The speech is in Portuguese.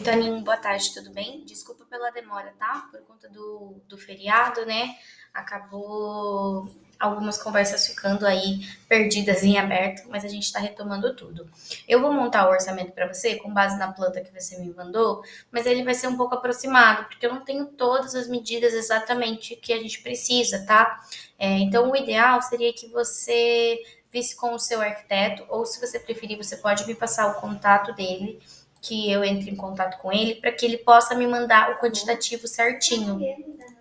Toninho, boa tarde, tudo bem? Desculpa pela demora, tá? Por conta do feriado, né? Acabou algumas conversas ficando aí perdidas em aberto, mas a gente tá retomando tudo. Eu vou montar o orçamento para você com base na planta que você me mandou, mas ele vai ser um pouco aproximado, porque eu não tenho todas as medidas exatamente que a gente precisa, tá? Então, o ideal seria que você visse com o seu arquiteto, ou se você preferir, você pode me passar o contato dele que eu entre em contato com ele para que ele possa me mandar o quantitativo certinho.